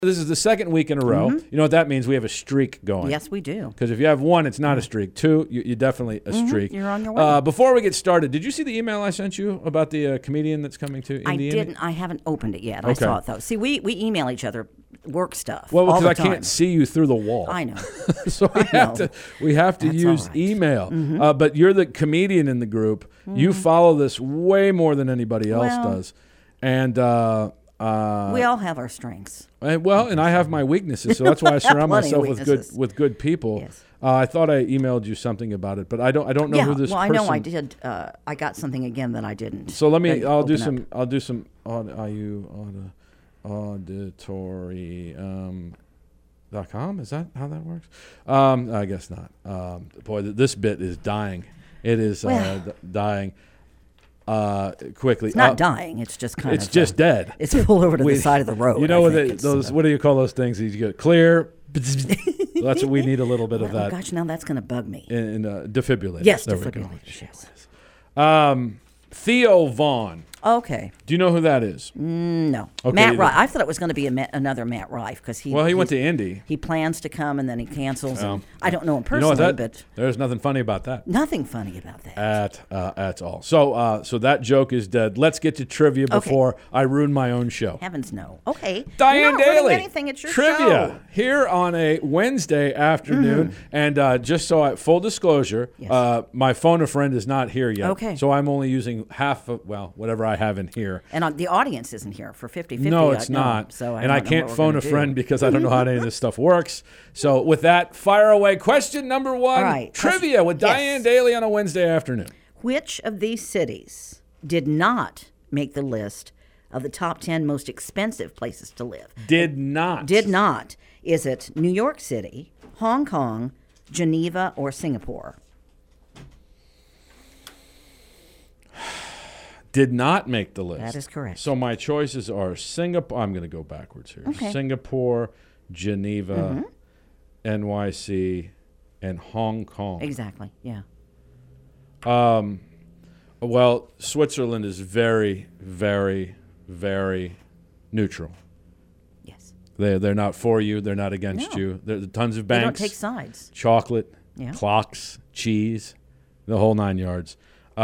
This is the second week in a row. You know what that means? We have a streak going. Yes, we do. Because if you have one, it's not a streak. Two, you definitely a streak. You're on your way. Before we get started, did you see the email I sent you about the comedian that's coming to Indiana? I didn't. I haven't opened it yet. I saw it, though. See, we email each other work stuff Well, all because the I time. can't see you through the wall. I know. So we have to That's use all right. email. But you're the comedian in the group. You follow this way more than anybody else Well, does. And we all have our strengths. and I have my weaknesses, so that's why I surround Plenty of myself with good people. Yes. I thought I emailed you something about it, but I don't know Yeah, who this well, I person. know I did. I got something again that I didn't. So let me. I'll do open some. Auditory.com. Is that how that works? I guess not. Boy, this bit is dying. It is dying quickly. It's not dying. It's just kind of. It's just dead. It's pulled over to the side of the road. You know I think. those? What do you call those things? You get clear. That's what we need a little bit of Oh that. gosh, now that's going to bug me. In defibrillator. Yes, There we go. defibrillators. Yes. Theo Vaughn. Okay. Do you know who that is? No. Okay, Matt Rife. I thought it was going to be another Matt Rife because he. Well, he went to Indy. He plans to come and then he cancels. Oh. And I don't know him You know personally, what? but There's nothing funny about that. nothing funny about that. At all. So that joke is dead. Let's get to trivia before I ruin my own show. Heavens no. Okay. Diane You're not ruining Daly, anything. It's your trivia show. here on a Wednesday afternoon, and just full disclosure, Yes. my phone a friend is not here yet. Okay. So I'm only using half of whatever I have in here. And the audience isn't here for 50-50. No, it's not. So and I don't know can't what we're phone gonna a do. friend because I don't know how any of this stuff works. So with that, fire away. Question number one. All right. Trivia with Yes. Diane Daly on a Wednesday afternoon. Which of these cities did not make the list of the top 10 most expensive places to live? Did not. Did not. Is it New York City, Hong Kong, Geneva, or Singapore? Did not make the list. That is correct. So my choices are Singapore. I'm going to go backwards here. Okay. Singapore, Geneva, NYC, and Hong Kong. Exactly. Yeah. Well, Switzerland is very, very, very neutral. Yes. They're not for you. They're not against No. you. There's tons of They banks. don't take sides. Chocolate, Yeah. clocks, cheese, the whole 9 yards.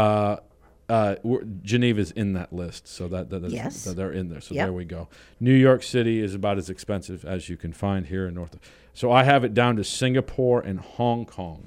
Geneva's in that list, so that's, Yes. they're in there. So Yep. there we go. New York City is about as expensive as you can find here in North. So I have it down to Singapore and Hong Kong.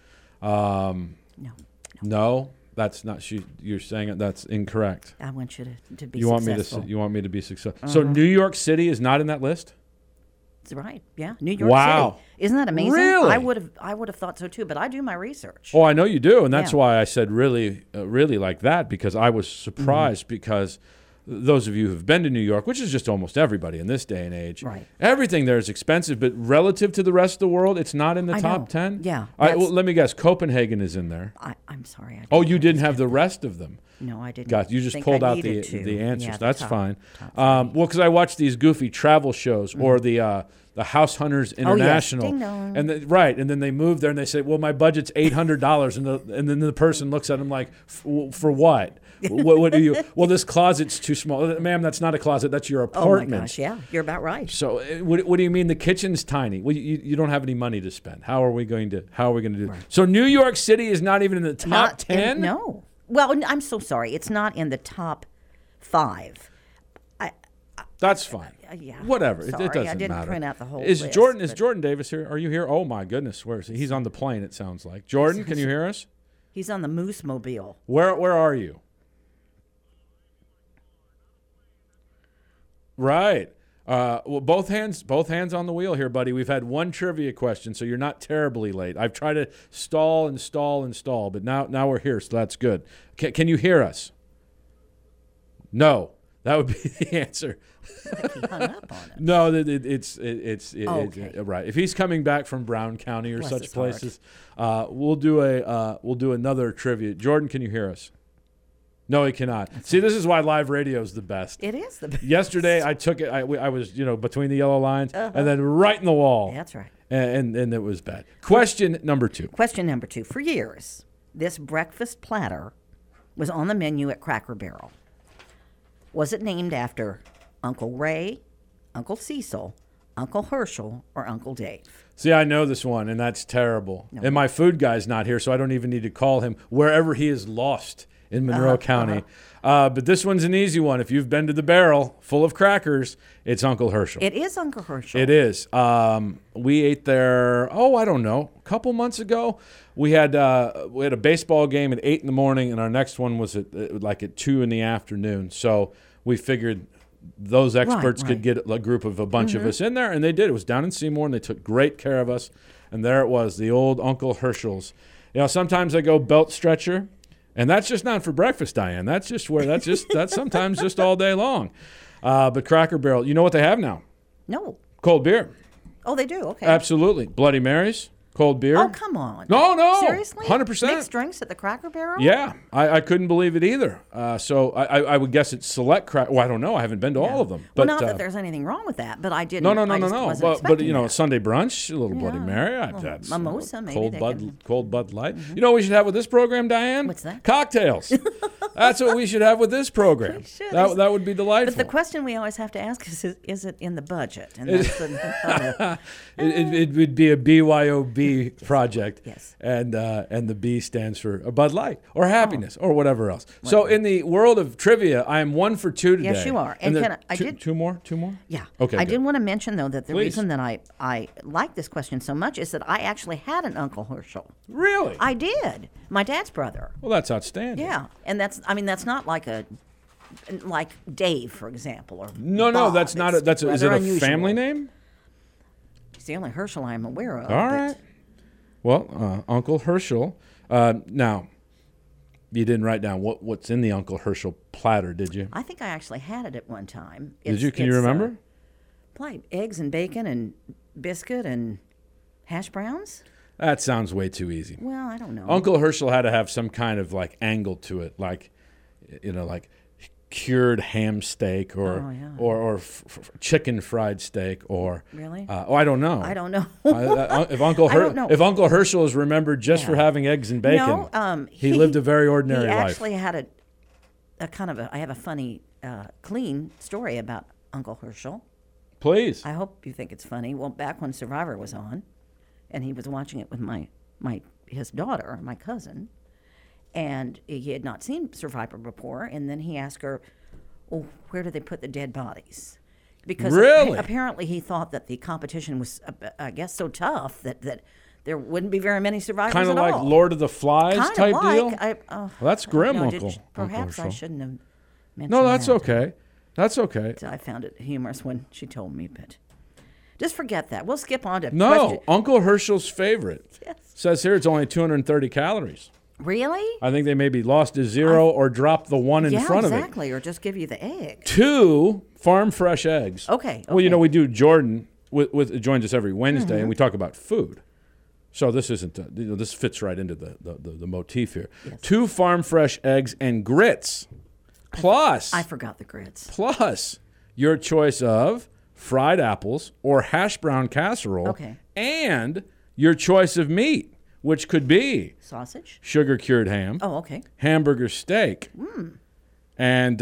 No, that's not. You're saying it. That's incorrect. I want you to be You want successful. me to? You want me to be successful? So New York City is not in that list. That's right. Yeah. New York Wow. City. Isn't that amazing? Really? I would have thought so too, but I do my research. Oh, I know you do, and that's Yeah. why I said really like that, because I was surprised because those of you who've been to New York, which is just almost everybody in this day and age, Right. everything there is expensive, but relative to the rest of the world, it's not in the I top know. 10. Yeah, Well, let me guess. Copenhagen is in there. I'm sorry. I Oh, you didn't have the rest of them. No, I didn't. Got you just think pulled I out needed to. the answers. Yeah, the That's top- fine. top Well, because I watch these goofy travel shows or the House Hunters International, Ding dong. and and then they move there and they say, "Well, my budget's $800," and then the person looks at them like, "For what? what do you? Well, this closet's too small, ma'am. That's not a closet. That's your Oh apartment." my gosh, yeah, you're about right. So, what do you mean the kitchen's tiny? Well, you don't have any money to spend. How are we going to do? Right. So, New York City is not even in the top 10. No. Well, I'm so sorry. It's not in the top 5. That's fine. Yeah. Whatever. Sorry, it doesn't I didn't matter. print out the whole Is list, Jordan Davis here? Are you here? Oh my goodness, where is he? He's on the plane. It sounds like. Jordan, can you hear us? He's on the Moose Mobile. Where are you? Right. Well, both hands on the wheel here, buddy. We've had one trivia question, so you're not terribly late. I've tried to stall, but now we're here, so that's good. Can you hear us? No. That would be the answer. Like he hung up on it. No, Okay. right. If he's coming back from Brown County or Bless such his heart. places, we'll do another trivia. Jordan, can you hear us? No, he cannot. See, this is why live radio is the best. It is the best. Yesterday, I took it. I was between the yellow lines and then right in the wall. That's right. And it was bad. Question number 2. Question number 2. For years, this breakfast platter was on the menu at Cracker Barrel. Was it named after Uncle Ray, Uncle Cecil, Uncle Herschel or Uncle Dave? See, I know this one, and that's terrible. No. And my food guy's not here, so I don't even need to call him wherever he is lost in Monroe County. But this one's an easy one. If you've been to the Barrel full of crackers, it's Uncle Herschel. It is Uncle Herschel. It is. We ate there, I don't know, a couple months ago. We had a baseball game at 8 in the morning, and our next one was at 2 in the afternoon. So we figured those experts could get a group of a bunch of us in there, and they did. It was down in Seymour, and they took great care of us. And there it was, the old Uncle Herschel's. Sometimes I go belt stretcher. And that's just not for breakfast, Diane. That's sometimes just all day long. But Cracker Barrel, you know what they have now? No. Cold beer. Oh, they do? Okay. Absolutely. Bloody Marys, cold beer. Oh, come on. No. Seriously? 100%. Mixed drinks at the Cracker Barrel? Yeah. I couldn't believe it either. So I would guess it's select crack. Well, I don't know. I haven't been to all of them. But, not that there's anything wrong with that, but I didn't. No. But Sunday brunch, a little Bloody Mary. That's mimosa, maybe. Cold Bud Light. You know what we should have with this program, Diane? What's that? Cocktails. That's what we should have with this program. That would be delightful. But the question we always have to ask is it in the budget? And that's it would be a BYOB project. Yes. And the B stands for a Bud Light or happiness or whatever else. So in the world of trivia, I am 1 for 2 today. Yes, you are. And two more? Yeah. Okay. I did want to mention though that the reason that I like this question so much is that I actually had an Uncle Herschel. Really? I did. My dad's brother. Well, that's outstanding. Yeah, and that's not like Dave, for example, or no, Bob. That's not. Is it a family name? It's the only Herschel I'm aware of. All right. Well, Uncle Herschel. Now, you didn't write down what's in the Uncle Herschel platter, did you? I think I actually had it at one time. Did you? Can you remember? Like eggs and bacon and biscuit and hash browns. That sounds way too easy. Well, I don't know. Uncle Herschel had to have some kind of angle to it, like cured ham steak or chicken fried steak or really? I don't know. I don't know. If Uncle Herschel is remembered just for having eggs and bacon, he lived a very ordinary life. He actually had I have a funny, clean story about Uncle Herschel. Please. I hope you think it's funny. Well, back when Survivor was on, and he was watching it with his daughter, my cousin, and he had not seen Survivor before, and then he asked her, "Oh, where do they put the dead bodies?" Because really? Apparently he thought that the competition was, I guess, so tough that there wouldn't be very many survivors at all. Kind of like Lord of the Flies type deal? Well, that's grim, Uncle. Perhaps I shouldn't have mentioned No, that's that. okay. That's okay. I found it humorous when she told me, but just forget that. We'll skip on to question. Uncle Herschel's favorite. Yes. Says here it's only 230 calories. Really? I think they maybe lost to 0 or dropped the 1 in front of it. Yeah, exactly, or just give you the egg. 2 farm fresh eggs. Okay. Well, we do Jordan joins us every Wednesday, and we talk about food. So this isn't this fits right into the motif here. Yes. 2 farm fresh eggs and grits. Plus, I forgot the grits. Plus, your choice of fried apples or hash brown casserole. Okay. And your choice of meat, which could be sausage, sugar cured ham. Oh, okay. Hamburger steak. And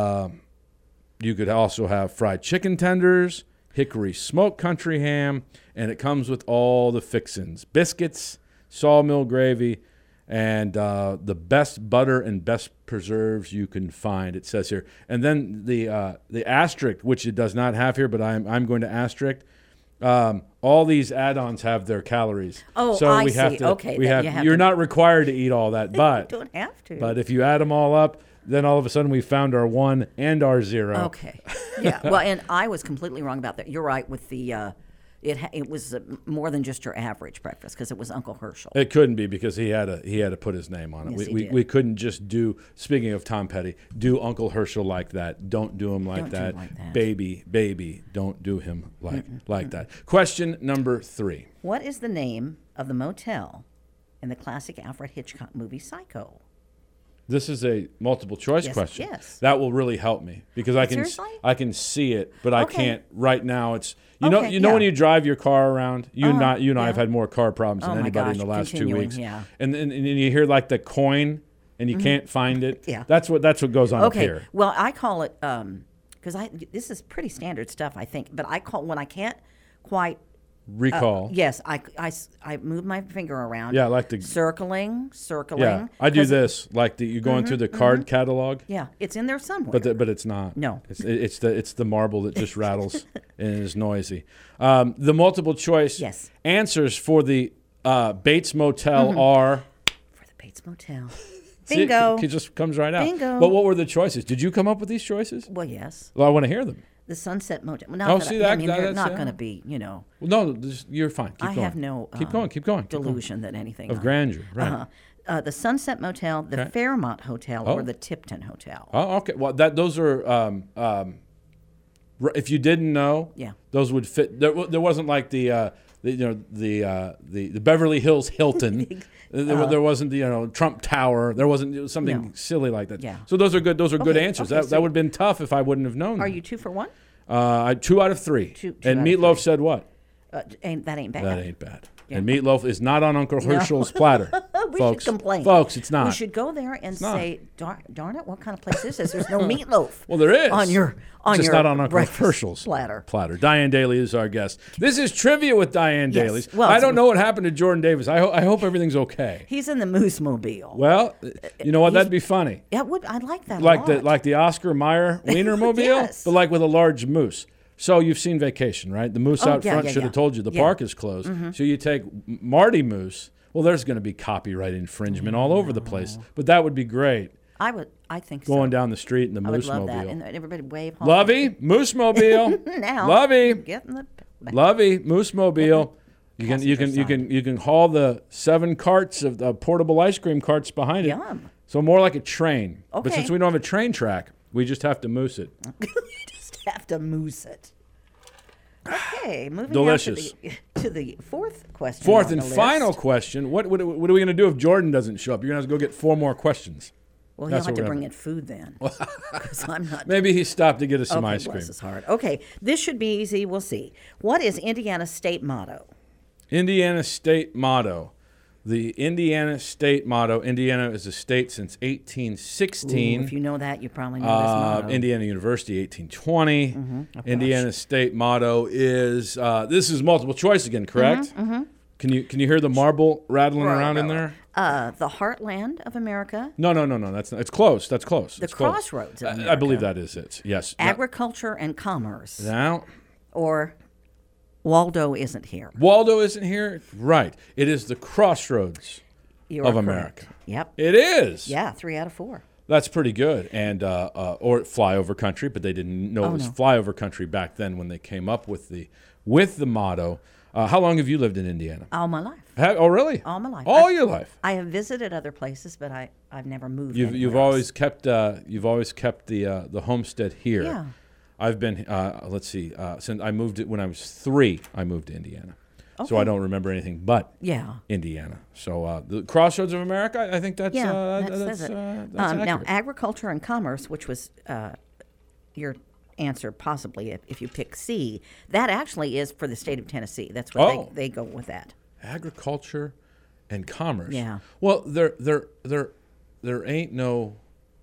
you could also have fried chicken tenders, hickory smoked country ham, and it comes with all the fixins: biscuits, sawmill gravy, and the best butter and best preserves you can find, it says here. And then the asterisk, which it does not have here, but I'm going to asterisk. All these add-ons have their calories. Oh, so I we have see. to. Okay, You're not required to eat all that, but you don't have to. But if you add them all up, then all of a sudden we found our 1 and our 0. Okay. Yeah. Well, and I was completely wrong about that. You're right with the. It was more than just your average breakfast because it was Uncle Herschel. It couldn't be because he had to put his name on it. Yes, we couldn't just do. Speaking of Tom Petty, do Uncle Herschel like that. Don't do him like that. Baby, don't do him like that. Question number 3. What is the name of the motel in the classic Alfred Hitchcock movie Psycho? This is a multiple choice question. Yes. That will really help me because I can see it, but I can't right now. It's when you drive your car around, you and I have had more car problems than anybody in the last 2 weeks. Yeah. And you hear like the coin and you can't find it. Yeah. That's what goes on up here. Well, I call it because this is pretty standard stuff, I think, but I call when I can't quite. Recall. Yes, I move my finger around. Yeah, I like the circling. Yeah, I do 'cause- this like you're going through the card catalog. Yeah, it's in there somewhere. But it's not. No. It's the marble that just rattles and is noisy. The multiple choice Yes. answers for the Bates Motel are. For the Bates Motel. See, Bingo. it just comes right out. Bingo. But what were the choices? Did you come up with these choices? Well, yes. Well, I want to hear them. The Sunset Motel. Well, Oh, not see, I mean, they're that's- not yeah. going to be, you know, Well, no, you're fine. Keep I going. have no Keep going. Keep going. delusion that anything Of on- grandeur, right? The Sunset Motel, the Okay. Fairmont Hotel, Oh. or the Tipton Hotel. Oh, okay. Well, those are. If you didn't know, Yeah. those would fit. There wasn't like the Beverly Hills Hilton. There wasn't the Trump Tower. There wasn't something No. silly like that. Yeah. So those are good. Those are good Okay, answers. okay, that so- would have been tough if I wouldn't have known. Are them. you 2 for 1? 2 out of 3. Two and out of Meatloaf 3. said what? That ain't bad. That ain't bad. And Meatloaf is not on Uncle Herschel's platter. We folks. should complain. Folks, it's not. We should go there and not. say, darn it, what kind of place is this? There's no meatloaf. Well, there is. On your Just your not on Uncle breakfast Herschel's platter. Diane Daly is our guest. This is Trivia with Diane Yes. Daly. Well, I don't know what happened to Jordan Davis. I hope everything's okay. He's in the Moose Mobile. Well, you know what? That'd be funny. Yeah, I'd like that a Like lot. the Oscar Mayer Wienermobile, Yes. but like with a large moose. So you've seen Vacation, right? The moose out yeah, front yeah, should yeah. have told you the Yeah. park is closed. So you take Marty Moose. Well, there's going to be copyright infringement all over the place, but that would be great. I think so. Going down the street in the I would Moose love that. Mobile. And everybody wave. home. Lovey, Moose Mobile. Now. Lovey. Get in the. Lovey, Moose Mobile. You Passenger can haul the 7 carts of portable ice cream carts behind it. Yum. So more like a train. But Okay. since we don't have a train track, we just have to moose it. You just have to moose it. Okay, moving Delicious. on to the fourth question. Fourth on and the list. final question. What are we going to do if Jordan doesn't show up? You're going to have to go get 4 more questions. Well, That's he'll have what to we're bring gonna- in food then, because I'm not. Maybe he stopped to get us some Okay, ice cream. bless his heart. Okay, this should be easy. We'll see. What is Indiana's state motto? Indiana state motto. The Indiana state motto. Indiana is a state since 1816. Ooh, if you know that, you probably know this motto. Indiana University, 1820. Oh, gosh. Indiana state motto is this is multiple choice again, correct? Can you hear the marble rattling around in there? The heartland of America, No. That's not. It's close. That's close. the It's close. crossroads of I America, believe that is it. Yes. agriculture and commerce, Now, or Waldo isn't here. Waldo isn't here. Right. It is the crossroads You of are America. correct. Yep. It is. Yeah, 3 out of 4. That's pretty good. And or flyover country, but they didn't know it was no. flyover country back then when they came up with the motto. How long have you lived in Indiana? All my life. Oh, really? All my life. All your life. I have visited other places, but I've never moved. You've anywhere always kept the homestead here. Yeah. I've been let's see since I moved it when I was 3. I moved to Indiana, so I Okay. don't remember anything but Yeah. Indiana. So the crossroads of America. I think that's Yeah, that's that says it. that's Now, accurate. agriculture and commerce, which was your answer possibly if you pick C, that actually is for the state of Tennessee. That's what Oh. they go with that. Agriculture and commerce. Yeah. Well, there ain't no.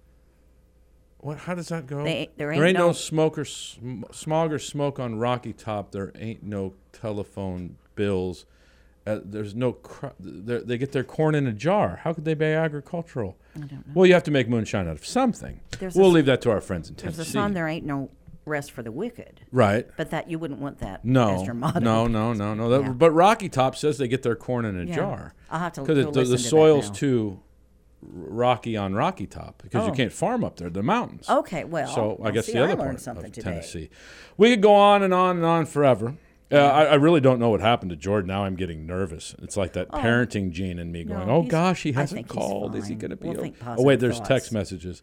What? How does that go? There ain't no- smog or smoke on Rocky Top. There ain't no telephone bills. There's no. They get their corn in a jar. How could they be agricultural? I don't know. Well, you have to make moonshine out of something. There's We'll a- leave that to our friends in There's Tennessee. a song, there ain't no rest for the wicked. Right. But that you wouldn't want that No. as your motto. No. Yeah. But Rocky Top says they get their corn in a Yeah. jar. I'll have to Because go the listen to that soil's now. too rocky on Rocky Top because you Oh. can't farm up there. The mountains. Okay, well, So I well, guess see, the I other learned part something of today. Tennessee. We could go on and on and on forever. I really don't know what happened to Jordan. Now I'm getting nervous. It's like that parenting gene in me going, No, "Oh he's- gosh, he I hasn't think he's called. Is he fine. going to be?" We'll think Oh wait, positive there's thoughts. text messages.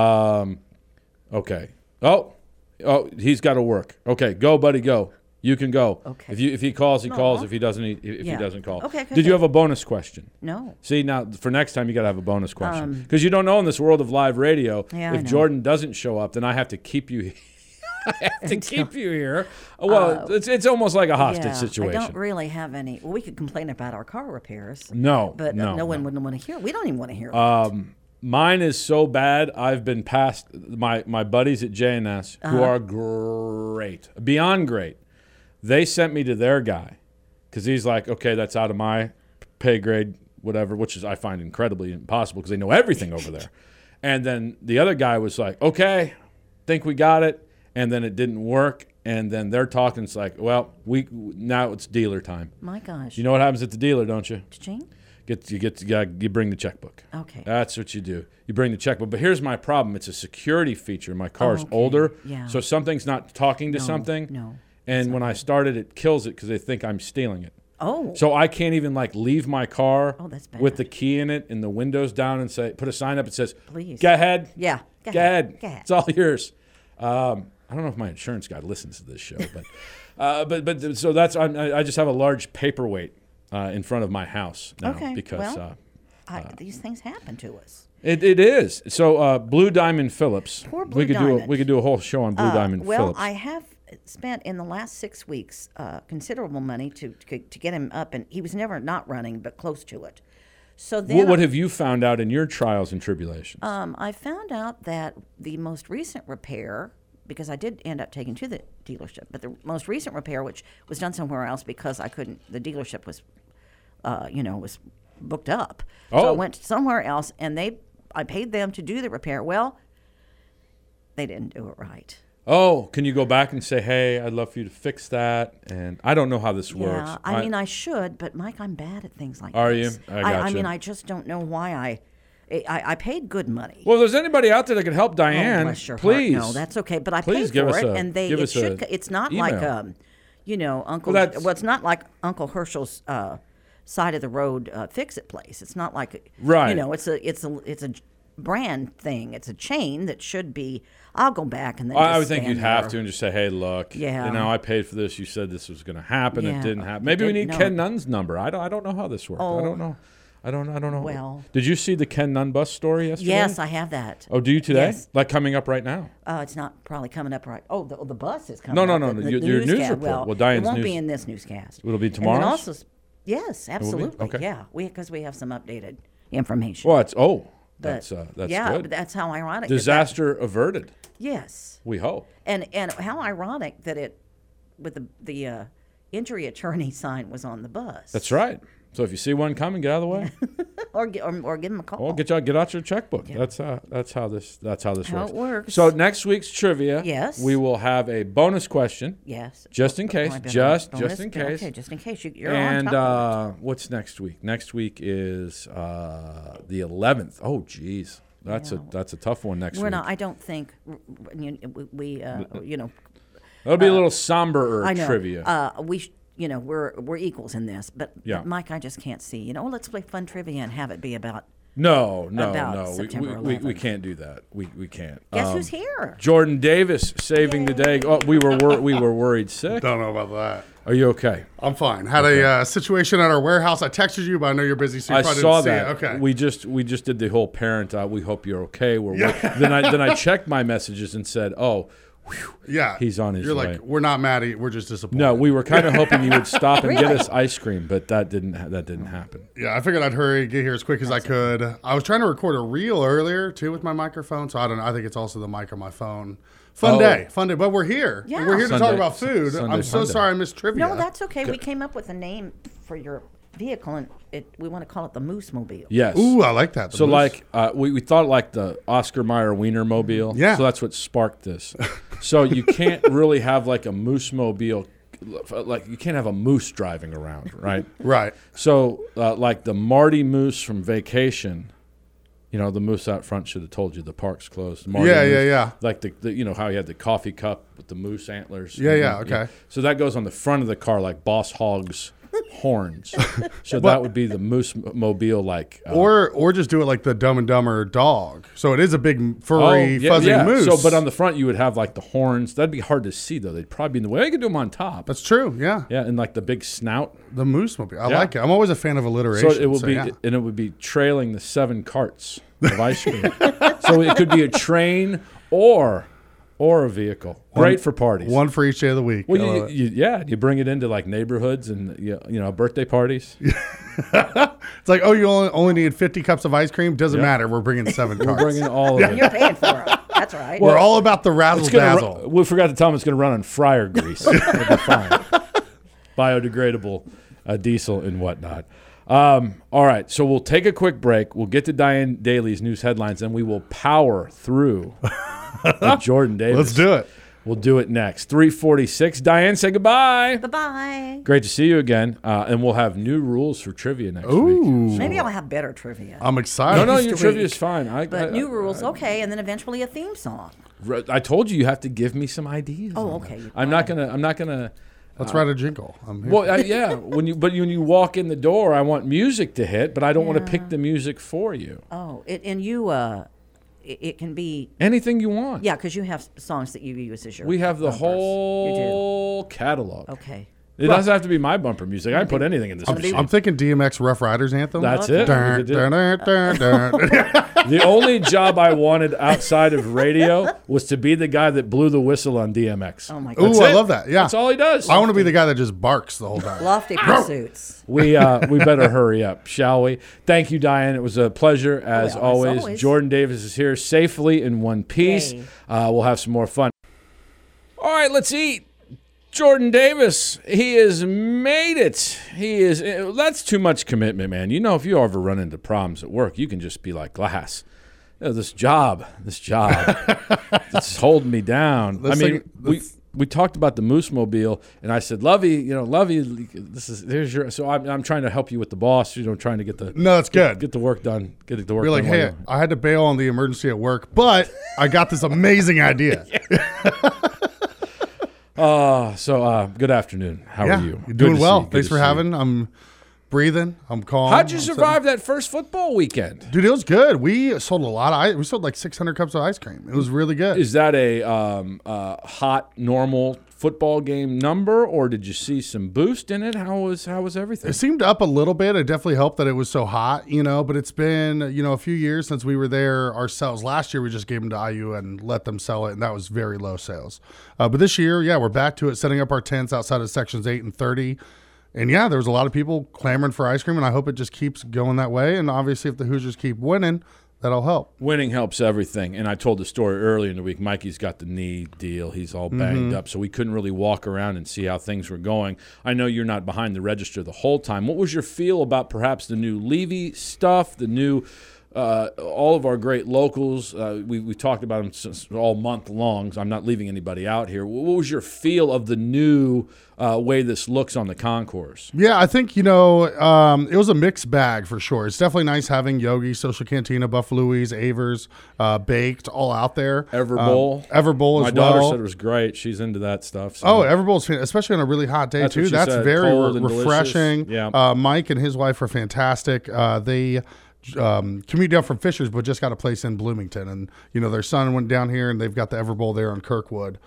Okay. Oh, he's got to work. Okay, go, buddy, go. You can go. Okay. If he calls, he calls. Aw. If he doesn't, he Yeah. doesn't call. Okay, Did you okay. have a bonus question? No. See, now for next time, you got to have a bonus question because you don't know in this world of live radio. Yeah, I if know. Jordan doesn't show up, then I have to keep you. I have to keep you here. Well, it's almost like a hostage Yeah, situation. I don't really have any. Well, we could complain about our car repairs. No, But no, one wouldn't want to hear. We don't even want to hear that. Mine is so bad. I've been past my buddies at JNS who are great, beyond great. They sent me to their guy because he's like, okay, that's out of my pay grade, whatever, which is I find incredibly impossible because they know everything over there. And then the other guy was like, okay, think we got it. And then it didn't work. And then they're talking. It's like, well, now it's dealer time. My gosh. You know what happens at the dealer, don't you? Cha-ching? You bring the checkbook. Okay. That's what you do. You bring the checkbook. But here's my problem. It's a security feature. My car's okay. older. Yeah. So something's not talking to something. No. And when I start it kills it because they think I'm stealing it. Oh. So I can't even like leave my car that's bad. with the key in it and the windows down and say, put a sign up that says, Please. Go ahead. Yeah. Go ahead. Go ahead. It's all yours. I don't know if my insurance guy listens to this show, but so that's I just have a large paperweight in front of my house now Okay. because these things happen to us. it is. So Blue Diamond Phillips. Poor Blue we could Diamond. we could do a whole show on Blue Diamond Well, Phillips. I have spent in the last 6 weeks considerable money to get him up, and he was never not running, but close to it. So then what have you found out in your trials and tribulations? I found out that the most recent repair, because I did end up taking to the dealership, but the most recent repair, which was done somewhere else because I couldn't, the dealership was, was booked up. So I went somewhere else, and I paid them to do the repair. Well, they didn't do it right. Oh, can you go back and say, hey, I'd love for you to fix that? And I don't know how this works. Yeah, I mean, I should, but Mike, I'm bad at things like Are this. you? I gotcha. I mean, I just don't know why I paid good money. Well, if there's anybody out there that can help Oh, Diane, bless your please. heart. No, that's okay. But I Please paid give for us it, a- and give us a it's not email. like Uncle. Well, that's- Well, it's not like Uncle Herschel's side of the road fix-it place. It's not like Right. It's a brand thing. It's a chain that should be. I'll go back and then. I just would think stand you'd have there. to and just say, hey, look, Yeah. I paid for this. You said this was going to happen. Yeah, It didn't happen. it Maybe we didn't, need no. Ken Nunn's number. I don't know how this works. Oh. I don't know. Well. Did you see the Ken Nunn bus story yesterday? Yes, I have that. Oh, do you today? Yes. Like coming up right now? It's not probably coming up right. Oh, the bus is coming. No, up. no. The Your news newscast. report. Well, It Diane's won't be news- in this newscast. It'll be And then tomorrow's? also, yes, absolutely. Okay. Yeah, because we have some updated information. Well, But, that's yeah, good. but that's how ironic. Disaster averted. Yes, We hope. and how ironic that it with the injury attorney sign was on the bus. That's right. So if you see one coming, get out of the way. or give him a call. Well, get out your checkbook. That's how this How works. it works. So next week's trivia, Yes. we will have a bonus question. Yes, Just in case. Oh, I better- Just bonus- in case. Okay, just in case you're And on top of it. what's next week? Next week is the 11th. Oh, geez, that's a tough one next We're week. not. I don't think we That'll be a little somber I know. trivia. We're equals in this, but Mike, I just can't see. Let's play fun trivia and have it be about. No. about September We 11th. can't do that. We can't. Guess who's here? Jordan Davis saving the day. Oh, we were worried sick. Don't know about that. Are you okay? I'm fine. Had a situation at our warehouse. I texted you, but I know you're busy, so you I probably saw didn't see that. it. Okay. We just did the whole parent. We hope you're okay. Then I checked my messages and said, oh, whew, yeah. he's on his You're way. like, we're not mad at you. We're just disappointed. No, we were kind of hoping you would stop and get Really? us ice cream, but that didn't happen. Yeah, I figured I'd hurry, get here as quick as I could. I was trying to record a reel earlier, too, with my microphone, so I don't know. I think it's also the mic on my phone. Fun day. But we're here. Yeah. We're here to talk Sunday- about food. Sunday I'm so Funday. sorry I missed trivia. No, that's okay. We came up with a name for your vehicle, and we want to call it the Moose Mobile. Yes. Ooh, I like that. The So moose. we thought like the Oscar Mayer Wiener Mobile. Yeah. So that's what sparked this. So you can't really have like a moose mobile, like you can't have a moose driving around, right? Right. So like the Marty Moose from Vacation, the moose out front should have told you the park's closed. Marty Yeah, Moose, yeah. Like the how he had the coffee cup with the moose antlers. Yeah, okay. So that goes on the front of the car like Boss Hogg's horns. So that would be the moose mobile, like Or just do it like the Dumb and Dumber dog. So it is a big furry, fuzzy moose. So, but on the front you would have like the horns. That'd be hard to see though. They'd probably be in the way. You could do them on top. That's true. Yeah. Yeah, and like the big snout. The moose mobile. I Yeah. like it. I'm always a fan of alliteration. So it will be, yeah. and it would be trailing the 7 carts of ice cream. So it could be a train or a vehicle. Great for parties. One for each day of the week. Well, I love it. you bring it into like neighborhoods and birthday parties. It's like, oh, you only need 50 cups of ice cream. Doesn't Yeah. matter. We're bringing 7 We're carts. bringing all of it. You're paying for it. That's right. We're all about the razzle It's gonna dazzle. we forgot to tell them it's going to run on fryer grease. It'll be fine. biodegradable diesel and whatnot. All right, so we'll take a quick break. We'll get to Diane Daly's news headlines, and we will power through with Jordan Davis. Let's do it. We'll do it next. 3:46. Diane, say goodbye. Bye-bye. Great to see you again. And we'll have new rules for trivia next week. Maybe I'll have better trivia. I'm excited. No, Next your week. trivia is fine. But new rules, okay, and then eventually a theme song. I told you have to give me some ideas. Oh, on okay. that. I'm not gonna. Let's write a jingle. I'm here. Well, yeah. When you walk in the door, I want music to hit, but I don't want to Yeah. pick the music for you. Oh, it can be, Anything you want. yeah, because you have songs that you use as your We have the bumpers. whole catalog. You do. Okay. It doesn't have to be my bumper music. I can put anything in this machine. I'm thinking DMX Rough Riders anthem. That's Okay. it. Dun, dun, dun, dun, dun. The only job I wanted outside of radio was to be the guy that blew the whistle on DMX. Oh, my God. Ooh, I love that. Yeah. That's all he does. I want to be the guy that just barks the whole time. Lofty pursuits. We better hurry up, shall we? Thank you, Diane. It was a pleasure as Well, as always. always. Jordan Davis is here safely in one piece. Yay. We'll have some more fun. All right, let's eat. Jordan Davis, he has made it. That's too much commitment, man. You know, if you ever run into problems at work, you can just be like Glass. You know, this job, it's holding me down. We talked about the Moose Mobile, and I said, Lovey, there's your. So I'm trying to help you with the boss. Trying to get the No, that's good. get the work done. Get the work You're done. like, while hey, you- I had to bail on the emergency at work, but I got this amazing idea. Good afternoon. How Yeah, are you? you're Good doing to well. see you. Good Thanks to for see you. having. I'm breathing. I'm calm. How'd you I'm survive that first football weekend? Dude, it was good. We sold a lot of we sold like 600 cups of ice cream. It was really good. Is that a hot, normal football game number, or did you see some boost in it? How was everything? It seemed up a little bit. It definitely helped that it was so hot, but it's been, a few years since we were there ourselves. Last year, we just gave them to IU and let them sell it, and that was very low sales. But this year, we're back to it, setting up our tents outside of sections 8 and 30. And there was a lot of people clamoring for ice cream, and I hope it just keeps going that way. And obviously, if the Hoosiers keep winning, that'll help. Winning helps everything. And I told the story earlier in the week. Mikey's got the knee deal. He's all banged up, so we couldn't really walk around and see how things were going. I know you're not behind the register the whole time. What was your feel about perhaps the new Levy stuff, the new all of our great locals? We talked about them since all month long, so I'm not leaving anybody out here. What was your feel of the new way this looks on the concourse? Yeah, I think, it was a mixed bag for sure. It's definitely nice having Yogi, Social Cantina, Buffalo Louise, Avers, Baked, all out there. Everbowl. Everbowl My as daughter well. said it was great. She's into that stuff. So. Oh, Everbowl's fantastic, especially on a really hot day, That's what too. she That's said, very cold and refreshing. delicious. Yeah. Mike and his wife are fantastic. They commute down from Fishers, but just got a place in Bloomington. And, their son went down here, and they've got the Everbowl there on Kirkwood.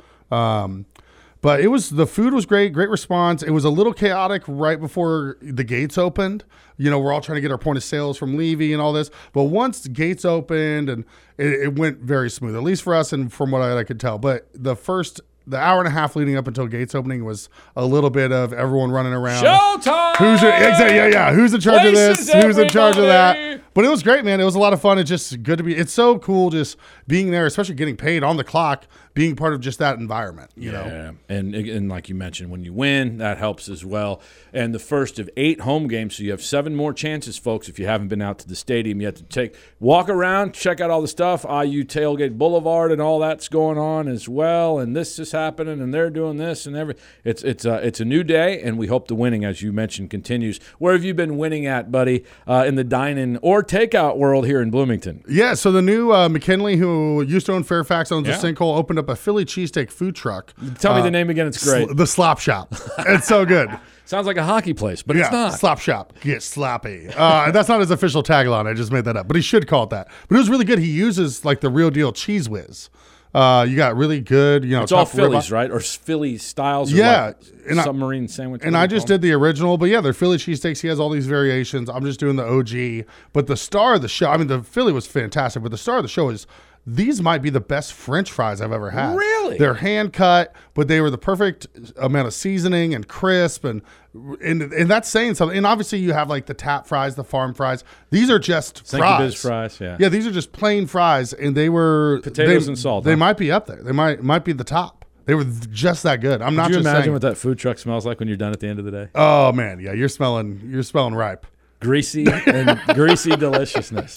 But the food was great response. It was a little chaotic right before the gates opened. We're all trying to get our point of sales from Levy and all this. But once the gates opened, and it went very smooth, at least for us and from what I could tell. But the hour and a half leading up until gates opening was a little bit of everyone running around. Showtime! Who's in charge of this? Places, Who's in charge of everybody! that? But it was great, man. It was a lot of fun. It's just good to be. It's so cool just being there, especially getting paid on the clock, being part of just that environment. You know. Yeah, and like you mentioned, when you win, that helps as well. And the first of 8 home games, so you have 7 more chances, folks. If you haven't been out to the stadium, you have to walk around, check out all the stuff. IU Tailgate Boulevard and all that's going on as well. And this is happening, and they're doing this and everything. It's a new day, and we hope the winning, as you mentioned, continues. Where have you been winning at, buddy? In the dine-in or takeout world here in Bloomington? Yeah, so the new McKinley, who used to own Fairfax, owns a Sinkhole, opened up a Philly cheesesteak food truck. Tell me the name again. It's great. The Slop Shop. It's so good. Sounds like a hockey place, but it's not. Slop Shop. Get sloppy. That's not his official tagline. I just made that up. But he should call it that. But it was really good. He uses like the real deal Cheese Whiz. You got really good, It's all Phillies, right? Or Philly styles? Or Yeah. like submarine sandwich. And I just did the original, but they're Philly cheesesteaks. He has all these variations. I'm just doing the OG. But the star of the show, the Philly was fantastic, but the star of the show is these might be the best French fries I've ever had. Really? They're hand cut, but they were the perfect amount of seasoning and crisp, and that's saying something. And obviously you have like the tap fries, the farm fries. These are just fries. Biz fries, yeah. Yeah, these are just plain fries, and they were Potatoes and salt, They huh? might be up there. They might be the top. They were just that good. I'm not Could you just imagine saying. what that food truck smells like when you're done at the end of the day? Oh man, yeah, you're smelling ripe. Greasy and greasy deliciousness.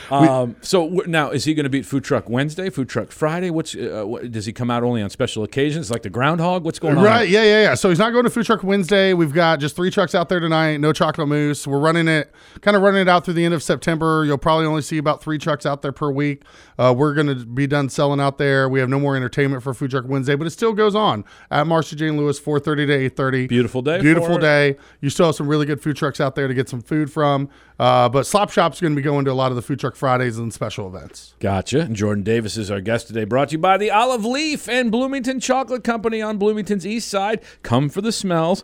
Now, is he going to be at Food Truck Wednesday, Food Truck Friday? Does he come out only on special occasions, like the groundhog? What's going on? Right, yeah. So he's not going to Food Truck Wednesday. We've got just 3 trucks out there tonight. No chocolate mousse. We're running it out through the end of September. You'll probably only see about 3 trucks out there per week. We're going to be done selling out there. We have no more entertainment for Food Truck Wednesday, but it still goes on at Marcia Jane Lewis, 4:30 to 8:30. Beautiful day. Beautiful day. You still have some really good food trucks out there to get some food from. But Slop Shop's going to be going to a lot of the Food Truck Fridays and special events. Gotcha. And Jordan Davis is our guest today, brought to you by the Olive Leaf and Bloomington Chocolate Company on Bloomington's east side. Come for the smells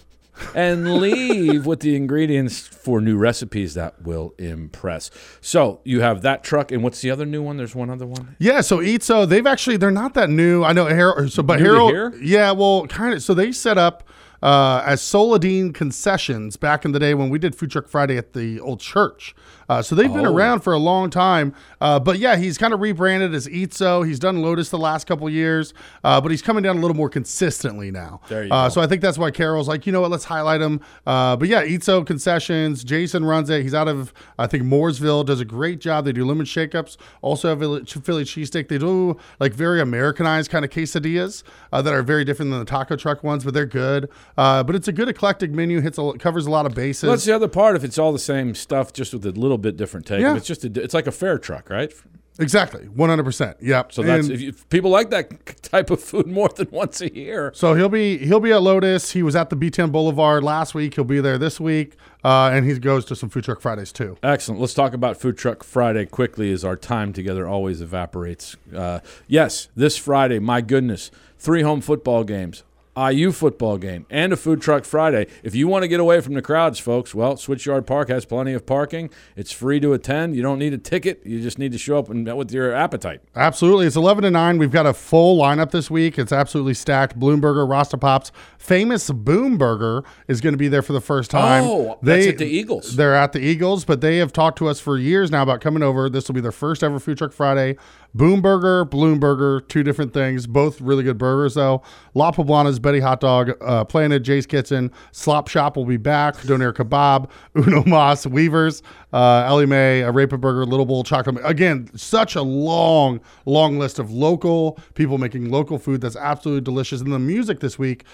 and leave with the ingredients for new recipes that will impress. So you have that truck, and what's the other new one? There's one other one. Yeah, so Eatso, they're not that new. I know Harold. But New to Harold, here? yeah, well, kind of. So they set up as Soladine Concessions back in the day when we did Food Truck Friday at the old church. So they've been around for a long time. But yeah, he's kind of rebranded as Eatso. He's done Lotus the last couple of years, but he's coming down a little more consistently now. There you go. So I think that's why Carol's like, you know what, let's highlight him. But yeah, Eatso Concessions. Jason runs it. He's out of, I think, Mooresville. Does a great job. They do lemon shake-ups. Also have a Philly cheesesteak. They do like very Americanized kind of quesadillas that are very different than the taco truck ones, but they're good. But it's a good eclectic menu. Covers a lot of bases. Well, that's the other part. If it's all the same stuff, just with a little bit different take. Yeah. It's just it's like a fair truck, right? Exactly, 100%. Yep. So that's if people like that type of food more than once a year. So he'll be at Lotus. He was at the B10 Boulevard last week. He'll be there this week, and he goes to some Food Truck Fridays too. Excellent. Let's talk about Food Truck Friday quickly, as our time together always evaporates. Yes, this Friday, my goodness, 3 home football games. IU football game and a Food Truck Friday. If you want to get away from the crowds, folks, well, Switchyard Park has plenty of parking. It's free to attend. You don't need a ticket. You just need to show up and with your appetite. Absolutely. It's 11 to 9. We've got a full lineup this week. It's absolutely stacked. Bloomberger, Rasta Pops, Famous Boom Burger is going to be there for the first time. Oh, that's at the Eagles. They're at the Eagles, but they have talked to us for years now about coming over. This will be their first ever Food Truck Friday. Boom Burger, Bloomberger, 2 different things. Both really good burgers, though. La Poblana's Betty Hot Dog, Planet, Jay's Kitchen. Slop Shop will be back. Donair Kebab, Uno Mas, Weavers, Ellie Mae, Arepa Burger, Little Bowl Chocolate. Again, such a long list of local people making local food that's absolutely delicious. And the music this week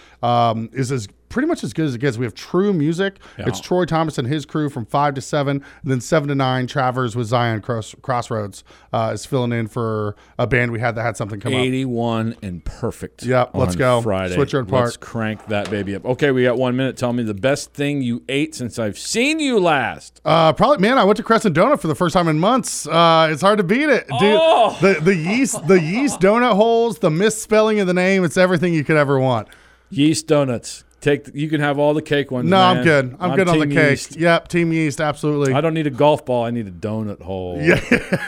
is pretty much as good as it gets. We have True Music. Yeah. It's Troy Thomas and his crew from 5 to 7. And then 7 to 9, Travers with Zion Crossroads is filling in for a band we had that had something come up. 81 and perfect. Yep, let's go. Friday. Switchyard Park. Let's crank that baby up. Okay, we got 1 minute. Tell me the best thing you ate since I've seen you last. Probably, man. I went to Crescent Donut for the first time in months. It's hard to beat it, dude. Oh! The yeast donut holes, the misspelling of the name. It's everything you could ever want. Yeast donuts. You can have all the cake ones. No, man. I'm good. I'm good on the Team cake. Yeast. Yep, Team Yeast, absolutely. I don't need a golf ball. I need a donut hole. Yeah.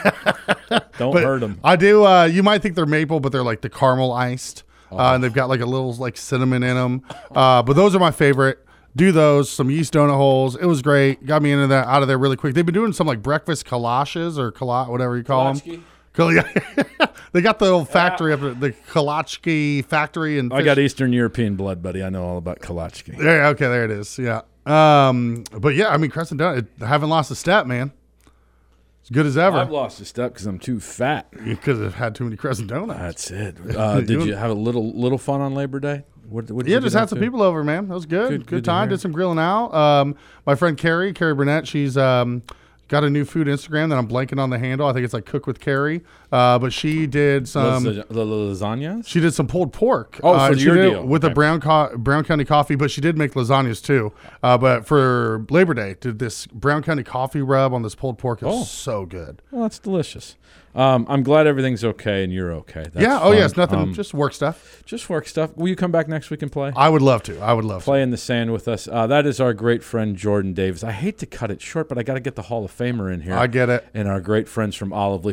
Don't But hurt them. I do. You might think they're maple, but they're like the caramel iced, and they've got like a little like cinnamon in them. But those are my favorite. Do those, some yeast donut holes. It was great. Got me out of there really quick. They've been doing some like breakfast kolaches or whatever you call them. They got the old factory up at the Kolachki factory. And I got Eastern European blood, buddy. I know all about Kolachki. Yeah, okay, there it is. Yeah. But yeah, I mean, Crescent Donut, I haven't lost a step, man. As good as ever. I've lost a step because I'm too fat. Because I've had too many Crescent Donuts. That's it. Did you have a little fun on Labor Day? What did Yeah, you just get had up some to? people over, man. That was good. Good to time. hear. Did some grilling out. My friend Carrie Burnett, she's got a new food Instagram that I'm blanking on the handle. I think it's like Cook with Carrie. But she did some. The lasagnas? She did some pulled pork. Oh, for she your did it deal. with Okay. a Brown County coffee, but she did make lasagnas too. But for Labor Day, did this Brown County coffee rub on this pulled pork. It was so good. Well, that's delicious. I'm glad everything's okay and you're okay. That's yeah. Oh, fun. yes. Nothing. Just work stuff. Just work stuff. Will you come back next week and play? I would love to. Play in the sand with us. That is our great friend Jordan Davis. I hate to cut it short, but I got to get the Hall of Famer in here. I get it. And our great friends from Olive Leaf.